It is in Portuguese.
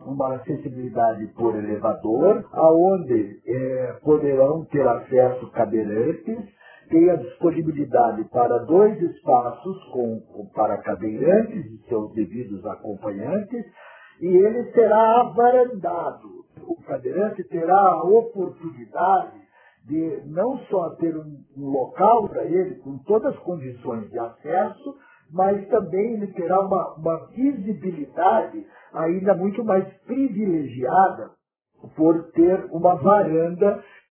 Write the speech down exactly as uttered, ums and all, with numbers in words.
uma acessibilidade por elevador, aonde é, poderão ter acesso cadeirantes, tem a disponibilidade para dois espaços com, para cadeirantes e seus devidos acompanhantes, e ele será avarandado. O cadeirante terá a oportunidade de não só ter um, um local para ele, com todas as condições de acesso, mas também ele terá uma, uma visibilidade ainda muito mais privilegiada por ter uma varanda